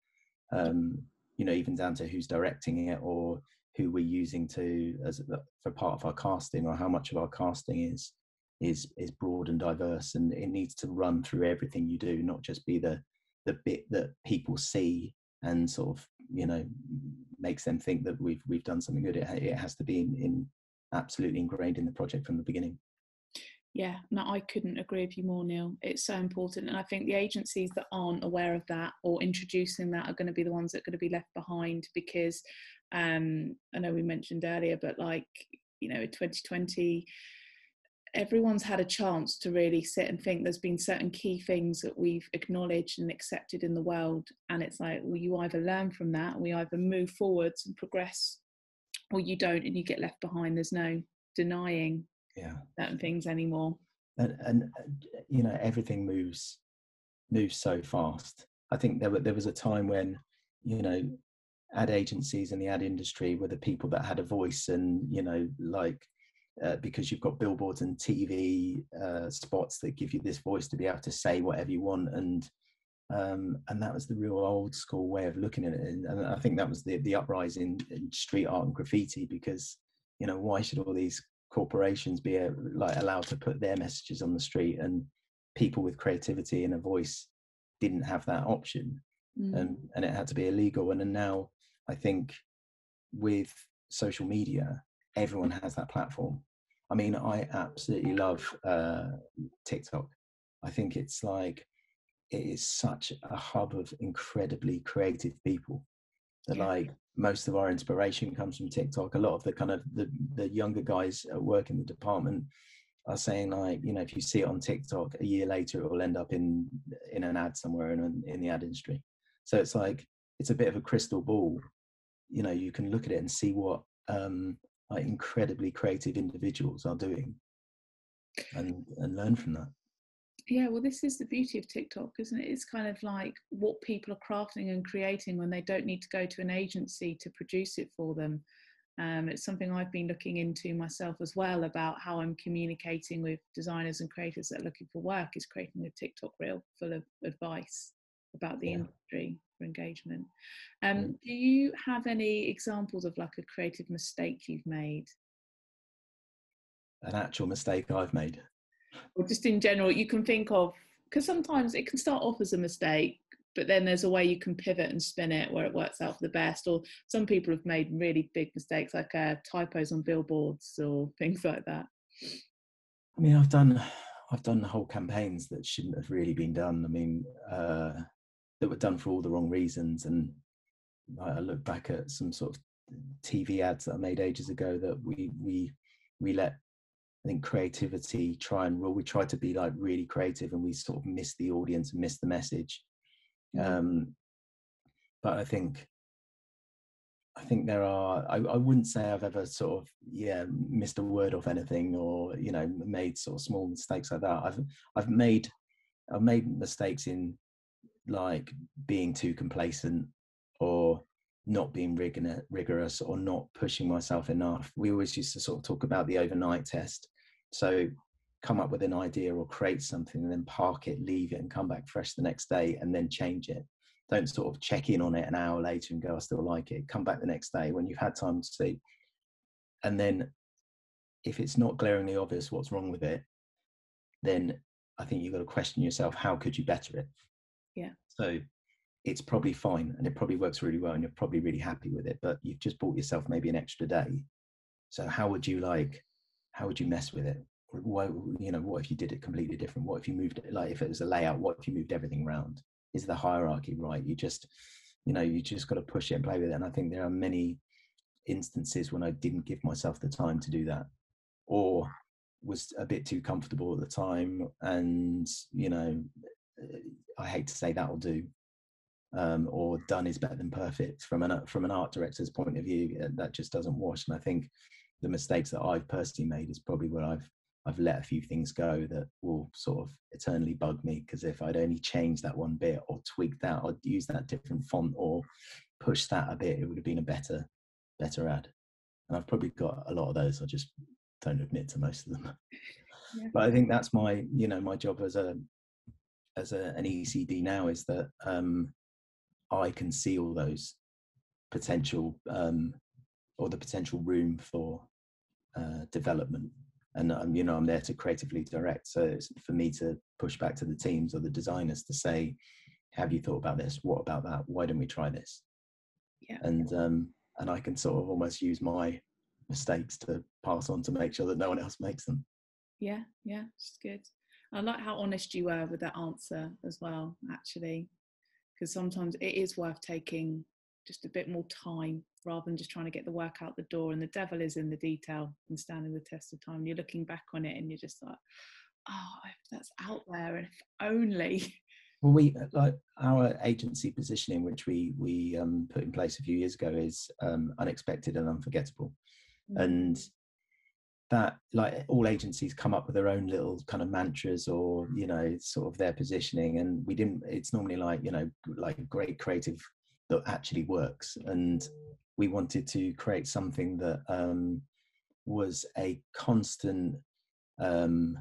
Um, you know, even down to who's directing it or who we're using to as for part of our casting, or how much of our casting is is is broad and diverse, and it needs to run through everything you do, not just be the the bit that people see and sort of, you know, makes them think that we've we've done something good. It, it has to be in, in absolutely ingrained in the project from the beginning. Yeah, no, I couldn't agree with you more, Neil. It's so important. And I think the agencies that aren't aware of that or introducing that are going to be the ones that are going to be left behind, because um, I know we mentioned earlier, but like, you know, in twenty twenty, everyone's had a chance to really sit and think. There's been certain key things that we've acknowledged and accepted in the world. And it's like, well, you either learn from that, we either move forwards and progress, or you don't and you get left behind. There's no denying yeah certain things anymore. And, and you know, everything moves moves so fast. I think there, were, there was a time when, you know, ad agencies and the ad industry were the people that had a voice, and, you know, like, uh, because you've got billboards and T V uh, spots that give you this voice to be able to say whatever you want. And um, and that was the real old school way of looking at it. And, and I think that was the, the uprising in street art and graffiti, because, you know, why should all these corporations be uh, like allowed to put their messages on the street, and people with creativity and a voice didn't have that option. Mm. and and it had to be illegal. And then now I think with social media, everyone has that platform. I mean, I absolutely love uh, TikTok. I think it's like, it is such a hub of incredibly creative people that, yeah, like, most of our inspiration comes from TikTok. A lot of the kind of the, the younger guys at work in the department are saying, like, you know, if you see it on TikTok, a year later it will end up in in an ad somewhere in, in the ad industry. So it's like, it's a bit of a crystal ball. You know, you can look at it and see what um, like incredibly creative individuals are doing, and and learn from that. Yeah, well, this is the beauty of TikTok, isn't it? It's kind of like what people are crafting and creating when they don't need to go to an agency to produce it for them. Um, it's something I've been looking into myself as well, about how I'm communicating with designers and creators that are looking for work, is creating a TikTok reel full of advice about the, yeah, industry for engagement. Um, yeah. Do you have any examples of like a creative mistake you've made? An actual mistake I've made? Or just in general, you can think of because sometimes it can start off as a mistake, but then there's a way you can pivot and spin it where it works out for the best. Or some people have made really big mistakes, like uh, typos on billboards or things like that. I mean, I've done, I've done whole campaigns that shouldn't have really been done. I mean, uh, that were done for all the wrong reasons. And I look back at some sort of T V ads that I made ages ago that we we we let, I think, creativity try and rule. We tried to be like really creative, and we sort of missed the audience and missed the message. Mm-hmm. Um, but I think, I think there are. I, I wouldn't say I've ever sort of yeah missed a word of anything, or you know made sort of small mistakes like that. I've I've made I've made mistakes in like being too complacent, or not being rigorous, or not pushing myself enough. We always used to sort of talk about the overnight test. So come up with an idea or create something and then park it, leave it, and come back fresh the next day and then change it. Don't sort of check in on it an hour later and go, I still like it. Come back the next day when you've had time to see. And then if it's not glaringly obvious what's wrong with it, then I think you've got to question yourself, how could you better it? Yeah. So it's probably fine and it probably works really well and you're probably really happy with it, but you've just bought yourself maybe an extra day. So how would you like, how would you mess with it? Why, you know, what if you did it completely different? What if you moved it, like if it was a layout, what if you moved everything around? Is the hierarchy right? You just, you know, you just got to push it and play with it. And I think there are many instances when I didn't give myself the time to do that, or was a bit too comfortable at the time. And, you know, I hate to say that'll do. Um, or done is better than perfect from an from an art director's point of view. That just doesn't wash. And I think the mistakes that I've personally made is probably where I've I've let a few things go that will sort of eternally bug me, because if I'd only changed that one bit or tweaked that or used that different font or pushed that a bit, it would have been a better better ad. And I've probably got a lot of those. I just don't admit to most of them. Yeah. But I think that's my, you know, my job as a as a, an E C D now is that um, I can see all those potential um, or the potential room for uh, development. And, um, you know, I'm there to creatively direct. So it's for me to push back to the teams or the designers to say, have you thought about this? What about that? Why don't we try this? Yeah. And, um, and I can sort of almost use my mistakes to pass on to make sure that no one else makes them. Yeah, yeah, it's good. I like how honest you were with that answer as well, actually, because sometimes it is worth taking just a bit more time rather than just trying to get the work out the door. And the devil is in the detail and standing the test of time. You're looking back on it and you're just like, oh, if that's out there, and if only. Well, we like our agency positioning, which we we um, put in place a few years ago, is um, unexpected and unforgettable, mm-hmm. and that, like all agencies, come up with their own little kind of mantras or, you know, sort of their positioning. And we didn't, it's normally like, you know, like great creative that actually works. And we wanted to create something that um, was a constant, um,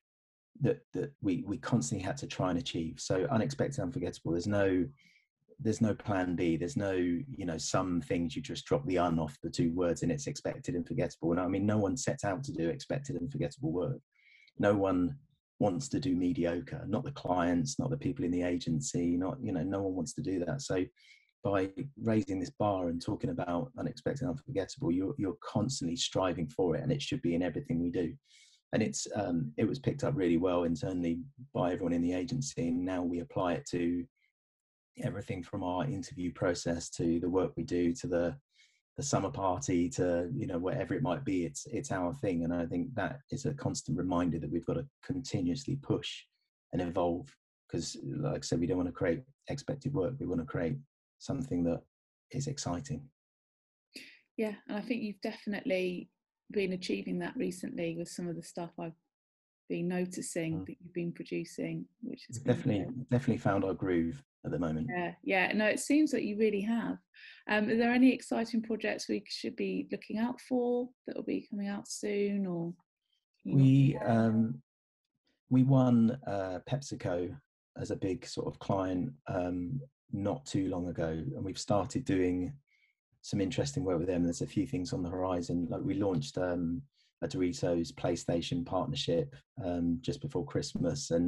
that, that we, we constantly had to try and achieve. So unexpected, unforgettable, there's no, there's no plan B. There's no, you know, some things you just drop the un off the two words and it's expected and forgettable. And I mean, no one sets out to do expected and forgettable work. No one wants to do mediocre, not the clients, not the people in the agency, not, you know, no one wants to do that. So by raising this bar and talking about unexpected and unforgettable, you're, you're constantly striving for it, and it should be in everything we do. And it's, um, it was picked up really well internally by everyone in the agency. And now we apply it to everything from our interview process to the work we do to the the summer party to, you know, whatever it might be. It's it's our thing. And I think that is a constant reminder that we've got to continuously push and evolve, because like I said, we don't want to create expected work. We want to create something that is exciting. Yeah, and I think you've definitely been achieving that recently with some of the stuff I've been noticing mm. that you've been producing, which is definitely good. Definitely found our groove at the moment. Yeah, yeah. No, it seems that you really have. Um, are there any exciting projects we should be looking out for that will be coming out soon? Or we um, we won uh, PepsiCo as a big sort of client um, not too long ago, and we've started doing some interesting work with them. There's a few things on the horizon. Like we launched um, a Doritos PlayStation partnership um, just before Christmas, and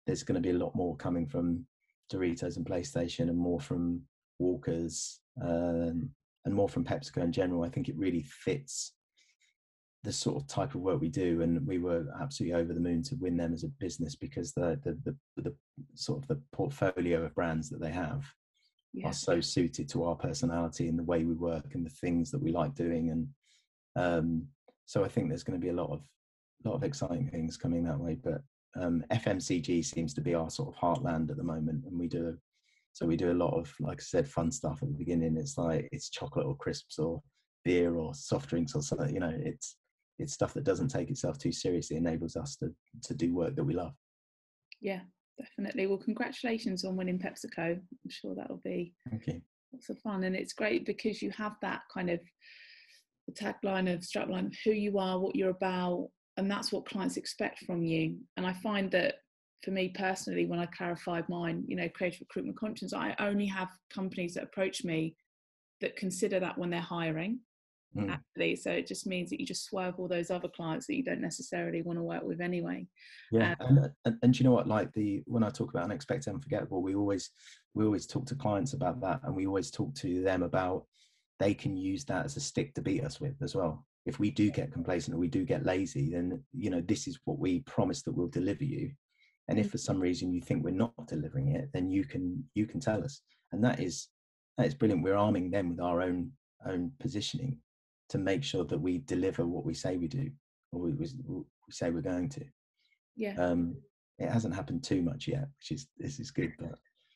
there's going to be a lot more coming from Doritos and PlayStation, and more from Walkers, um, and more from PepsiCo in general. I think it really fits the sort of type of work we do, and we were absolutely over the moon to win them as a business, because the the the, the sort of the portfolio of brands that they have yeah. are so suited to our personality and the way we work and the things that we like doing. And um, so I think there's going to be a lot of lot of exciting things coming that way. But um, F M C G seems to be our sort of heartland at the moment, and we do so we do a lot of, like I said, fun stuff at the beginning. It's like it's chocolate or crisps or beer or soft drinks or something. You know, it's it's stuff that doesn't take itself too seriously, enables us to to do work that we love. Yeah, definitely. Well, congratulations on winning PepsiCo. I'm sure that'll be Thank you. lots of fun, and it's great because you have that kind of the tagline of strapline of who you are, what you're about, and that's what clients expect from you. And I find that for me personally, when I clarified mine, you know, creative recruitment conscience, I only have companies that approach me that consider that when they're hiring. Mm. Actually, so it just means that you just swerve all those other clients that you don't necessarily want to work with anyway. Yeah, um, and, and and you know what? Like the when I talk about unexpected, unforgettable, we always we always talk to clients about that, and we always talk to them about they can use that as a stick to beat us with as well. If we do get complacent or we do get lazy, then you know this is what we promise that we'll deliver you. And if for some reason you think we're not delivering it, then you can you can tell us, and that is that is brilliant. We're arming them with our own own positioning to make sure that we deliver what we say we do, or we, we, we say we're going to. Yeah. Um, it hasn't happened too much yet, which is this is good. But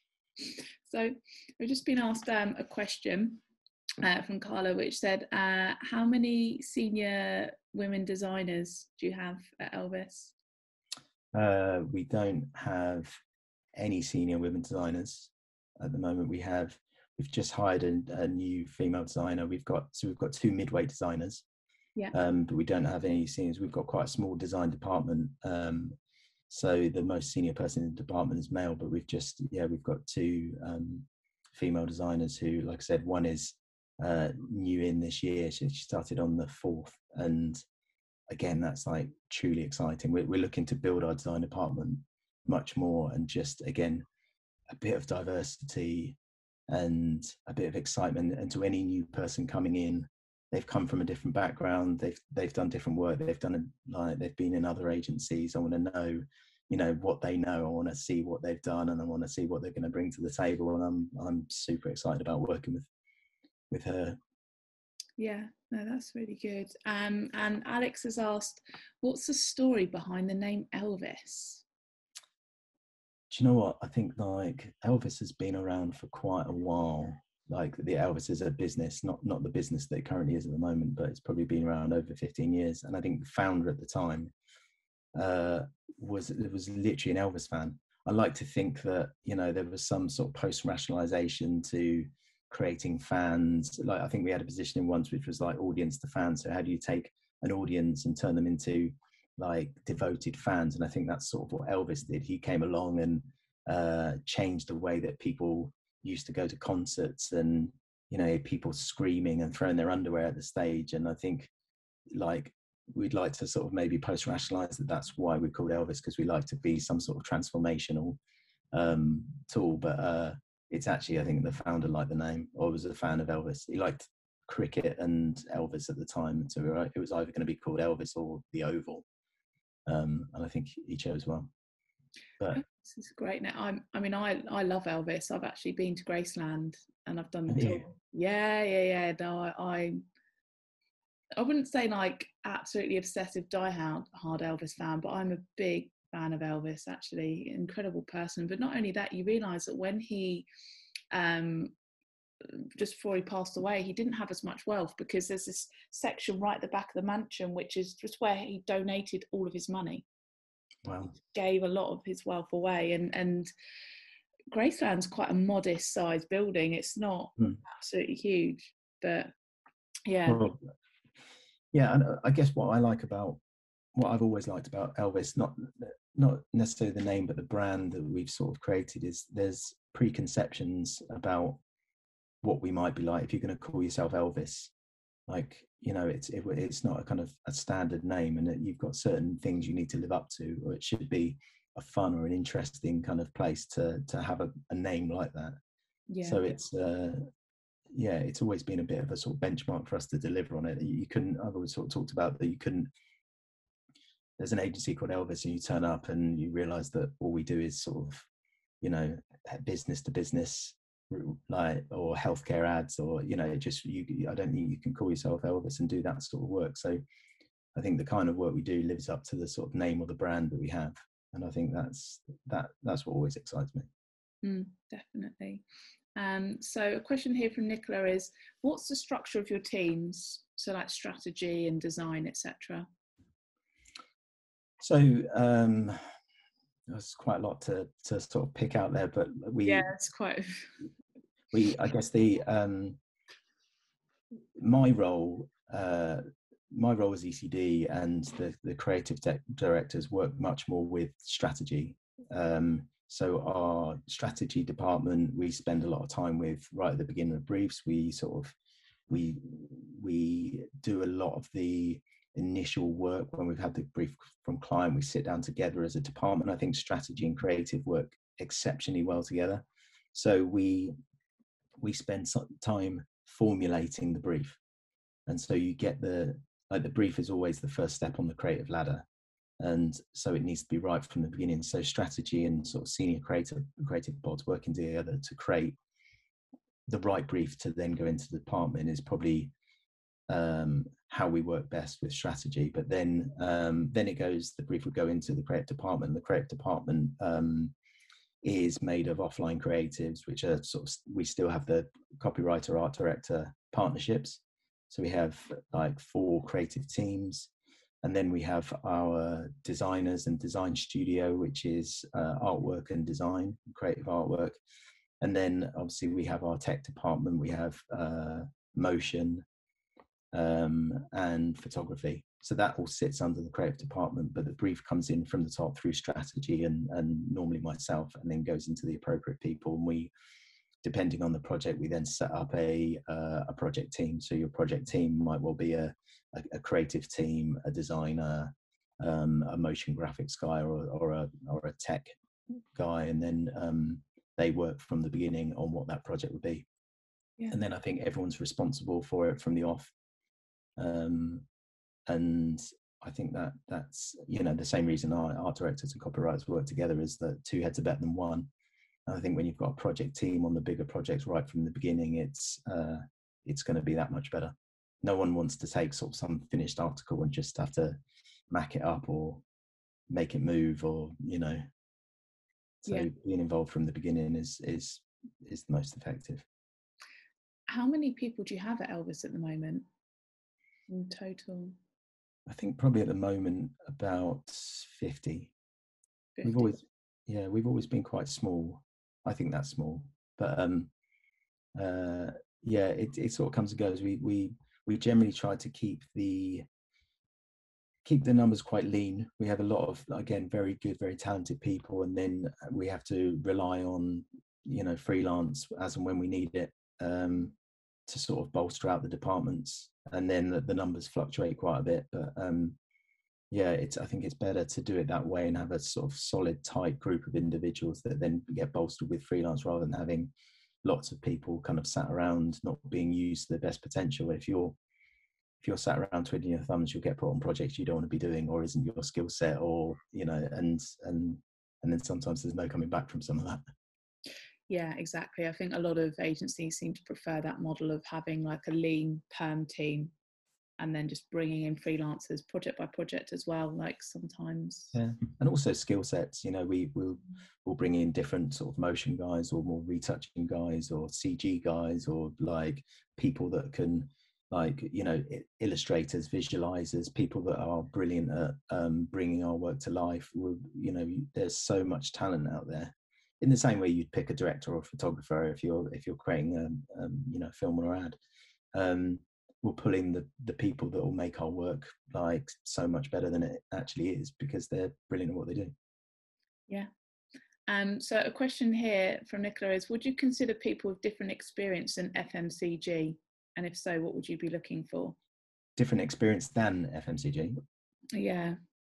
so we've just been asked um, a question uh, from Carla, which said, uh, "How many senior women designers do you have at Elvis?" Uh, we don't have any senior women designers at the moment. We have. We've just hired a, a new female designer. We've got so we've got two midweight designers, yeah. Um, but we don't have any seniors. We've got quite a small design department. Um, so the most senior person in the department is male, but we've just yeah we've got two um, female designers who, like I said, one is uh, new in this year. She, she started on the fourth, and again that's like truly exciting. We're, we're looking to build our design department much more, and just again a bit of diversity and a bit of excitement. And to any new person coming in, they've come from a different background, they've they've done different work, they've done like they've been in other agencies. I want to know, you know, what they know. I want to see what they've done, and I want to see what they're going to bring to the table. And I'm I'm super excited about working with with her. Yeah, no, that's really good. Um, and Alex has asked, what's the story behind the name Elvis? Do you know what? I think like Elvis has been around for quite a while. Like the Elvis is a business, not not the business that it currently is at the moment, but it's probably been around over fifteen years. And I think the founder at the time uh, was was literally an Elvis fan. I like to think that, you know, there was some sort of post-rationalization to creating fans. Like I think we had a positioning once which was like audience to fans. So how do you take an audience and turn them into like devoted fans? And I think that's sort of what Elvis did. He came along and uh, changed the way that people used to go to concerts, and you know, people screaming and throwing their underwear at the stage. And I think like we'd like to sort of maybe post-rationalize that that's why we called Elvis, because we like to be some sort of transformational um, tool. But uh, it's actually, I think the founder liked the name, or was a fan of Elvis. He liked cricket and Elvis at the time, so it was either going to be called Elvis or the Oval. Um, and I think he chose well. But this is great. Now, I'm, I mean, I I love Elvis. I've actually been to Graceland and I've done the tour. Yeah, yeah, yeah. No, I, I I wouldn't say like absolutely obsessive diehard hard Elvis fan, but I'm a big fan of Elvis. Actually, incredible person. But not only that, you realise that when he um just before he passed away, he didn't have as much wealth, because there's this section right at the back of the mansion which is just where he donated all of his money. Wow. He gave a lot of his wealth away, and and Graceland's quite a modest sized building. It's not hmm. absolutely huge, but yeah. Well, yeah, and I guess what I like about what I've always liked about Elvis, not not necessarily the name, but the brand that we've sort of created, is there's preconceptions about what we might be like. If you're going to call yourself Elvis, like, you know, it's it, it's not a kind of a standard name, and that you've got certain things you need to live up to, or it should be a fun or an interesting kind of place to to have a, a name like that. Yeah. So it's uh, yeah, it's always been a bit of a sort of benchmark for us to deliver on it. You couldn't. I've always sort of talked about that. You couldn't. There's an agency called Elvis, and you turn up and you realise that all we do is sort of, you know, business to business, like, or healthcare ads, or, you know, just you. I don't think you can call yourself Elvis and do that sort of work. So I think the kind of work we do lives up to the sort of name or the brand that we have, and I think that's that that's what always excites me. Mm, definitely. Um, so a question here from Nicola is, what's the structure of your teams? So like strategy and design, et cetera. So um, there's quite a lot to to sort of pick out there, but we yeah, it's quite. we I guess the um, my role uh, my role as E C D and the the creative directors work much more with strategy. Um, so our strategy department, we spend a lot of time with right at the beginning of briefs. We sort of we we do a lot of the initial work when we've had the brief from client. We sit down together as a department. I think strategy and creative work exceptionally well together. So we we spend some time formulating the brief, and so you get the like the brief is always the first step on the creative ladder, and so it needs to be right from the beginning. So strategy and sort of senior creative creative boards working together to create the right brief to then go into the department is probably um, how we work best with strategy. But then um, then it goes, the brief would go into the creative department. The creative department um, is made of offline creatives, which are sort of, we still have the copywriter, art director partnerships. So we have like four creative teams. And then we have our designers and design studio, which is uh, artwork and design, creative artwork. And then obviously we have our tech department, we have uh, motion um, and photography. So that all sits under the creative department, but the brief comes in from the top through strategy and, and normally myself, and then goes into the appropriate people. And we, depending on the project, we then set up a, uh, a project team. So your project team might well be a, a, a creative team, a designer, um, a motion graphics guy, or, or, a, or a tech guy. And then um, they work from the beginning on what that project would be. Yeah. And then I think everyone's responsible for it from the off. Um, and I think that that's, you know, the same reason our art directors and copywriters work together, is that two heads are better than one. And I think when you've got a project team on the bigger projects right from the beginning, it's uh, it's going to be that much better. No one wants to take sort of some finished article and just have to mack it up or make it move, or, you know. So yeah, being involved from the beginning is is is the most effective. How many people do you have at Elvis at the moment in total? I think probably at the moment about fifty. fifty. We've always, yeah, we've always been quite small. I think that's small, but um, uh, yeah, it it sort of comes and goes. We we we generally try to keep the keep the numbers quite lean. We have a lot of, again, very good, very talented people, and then we have to rely on, you know, freelance as and when we need it, um, to sort of bolster out the departments, and then the, the numbers fluctuate quite a bit. But um, yeah, it's, I think it's better to do it that way and have a sort of solid, tight group of individuals that then get bolstered with freelance, rather than having lots of people kind of sat around not being used to their best potential. If you're if you're sat around twiddling your thumbs, you'll get put on projects you don't want to be doing, or isn't your skill set, or, you know, and and and then sometimes there's no coming back from some of that. Yeah, exactly. I think a lot of agencies seem to prefer that model of having like a lean perm team, and then just bringing in freelancers project by project as well, like sometimes. Yeah, and also skill sets. You know, we will we'll bring in different sort of motion guys, or more retouching guys, or C G guys, or like people that can, like, you know, illustrators, visualizers, people that are brilliant at um, bringing our work to life. We're, you know, there's so much talent out there. In the same way you'd pick a director or a photographer if you're if you're creating a um, you know, film or ad. Um, we'll pull in the the people that will make our work like so much better than it actually is, because they're brilliant at what they do. Yeah. Um, so a question here from Nicola is, would you consider people with different experience in F M C G? And if so, what would you be looking for? Different experience than F M C G? Yeah.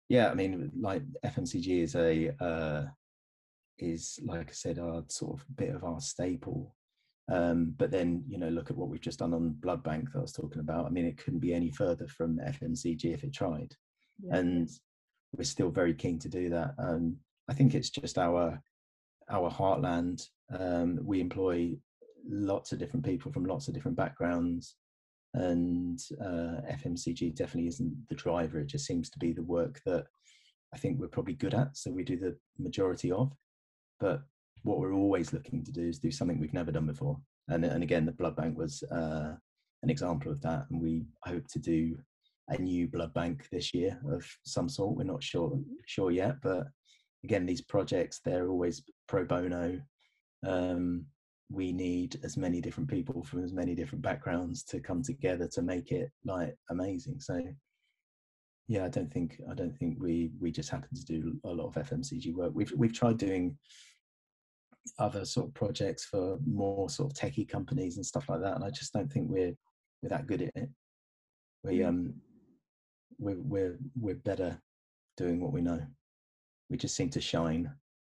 Yeah, I mean, like F M C G is a uh, is like I said, our sort of bit of our staple. Um, but then, you know, look at what we've just done on Blood Bank that I was talking about. I mean, it couldn't be any further from F M C G if it tried, Yeah. and we're still very keen to do that. Um, I think it's just our our heartland. Um, we employ lots of different people from lots of different backgrounds, and uh, F M C G definitely isn't the driver. It just seems to be the work that I think we're probably good at, so we do the majority of. But what we're always looking to do is do something we've never done before. And, and again, the blood bank was uh, an example of that. And we hope to do a new blood bank this year of some sort. We're not sure sure yet, but again, these projects, they're always pro bono. Um, we need as many different people from as many different backgrounds to come together to make it like amazing. So yeah, I don't think I don't think we we just happen to do a lot of F M C G work. We've we've tried doing other sort of projects for more sort of techie companies and stuff like that, and I just don't think we're we're that good at it. We um we're we're we're better doing what we know. We just seem to shine.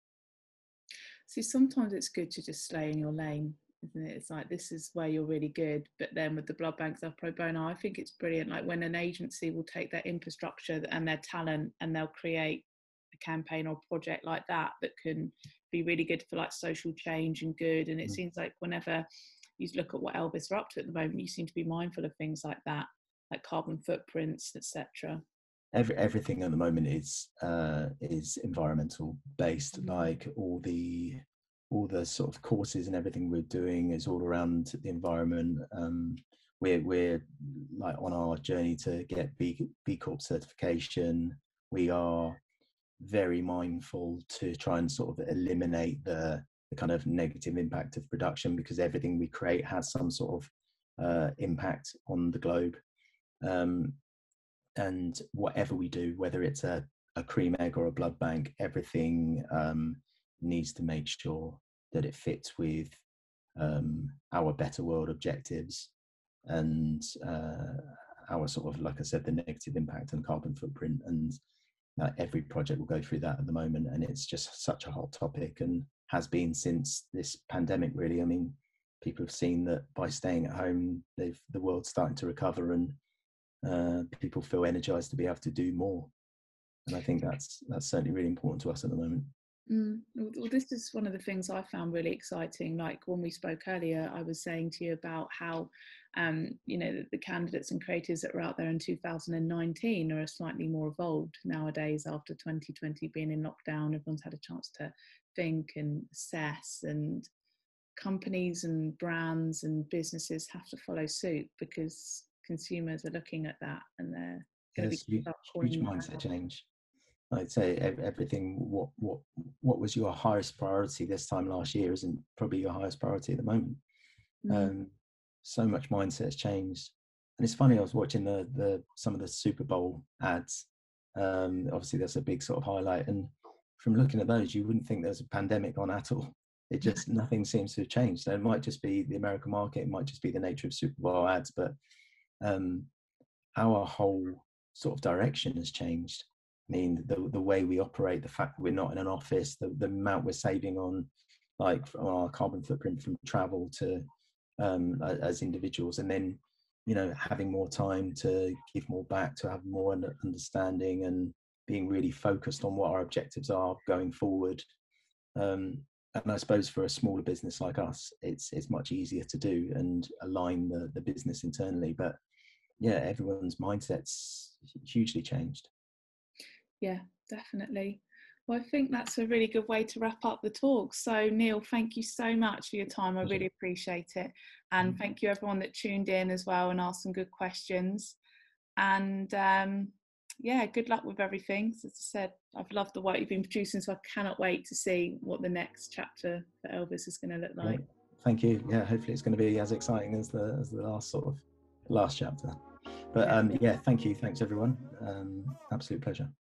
See, sometimes it's good to just stay in your lane, isn't it? It's like, this is where you're really good. But then with the blood banks of pro bono, I think it's brilliant. Like when an agency will take their infrastructure and their talent and they'll create a campaign or project like that that can be really good for like social change and good. And it mm. seems like whenever you look at what Elvis are up to at the moment, you seem to be mindful of things like that, like carbon footprints, et cetera. Every, everything at the moment is uh, is environmental based. Like all the all the sort of courses and everything we're doing is all around the environment. Um, we're we're like on our journey to get B, B Corp certification. We are very mindful to try and sort of eliminate the, the kind of negative impact of production, because everything we create has some sort of uh, impact on the globe. Um, and whatever we do, whether it's a, a cream egg or a blood bank, everything um, needs to make sure that it fits with um, our better world objectives and uh, our sort of, like I said, the negative impact and carbon footprint. And uh, every project will go through that at the moment. And it's just such a hot topic and has been since this pandemic, really. I mean, people have seen that by staying at home, they've the world's starting to recover, and uh, people feel energized to be able to do more. And I think that's that's certainly really important to us at the moment. Mm. Well, this is one of the things I found really exciting. Like when we spoke earlier, I was saying to you about how, um, you know, the, the candidates and creators that were out there in two thousand nineteen are slightly more evolved nowadays after twenty twenty being in lockdown. Everyone's had a chance to think and assess, and companies and brands and businesses have to follow suit because consumers are looking at that and they're going Yes, to be huge, huge mindset change. I'd say everything. What what what was your highest priority this time last year isn't probably your highest priority at the moment. Mm. Um, so much mindset has changed, and it's funny. I was watching the the some of the Super Bowl ads. Um, obviously, that's a big sort of highlight, and from looking at those, you wouldn't think there's a pandemic on at all. It just nothing seems to have changed. So it might just be the American market. It might just be the nature of Super Bowl ads, but um, our whole sort of direction has changed. I mean, the the way we operate, the fact that we're not in an office, the, the amount we're saving on, like, on our carbon footprint from travel to um, as individuals, and then, you know, having more time to give more back, to have more understanding, and being really focused on what our objectives are going forward. Um, and I suppose for a smaller business like us, it's it's much easier to do and align the, the business internally. But yeah, everyone's mindset's hugely changed. Yeah, definitely. Well, I think that's a really good way to wrap up the talk. So Neil, thank you so much for your time. I really appreciate it. And thank you everyone that tuned in as well and asked some good questions. And um, yeah, good luck with everything. As I said, I've loved the work you've been producing, so I cannot wait to see what the next chapter for Elvis is going to look like. Thank you. Yeah, hopefully it's going to be as exciting as the as the last sort of last chapter. But um, yeah, thank you. Thanks everyone. Um, absolute pleasure.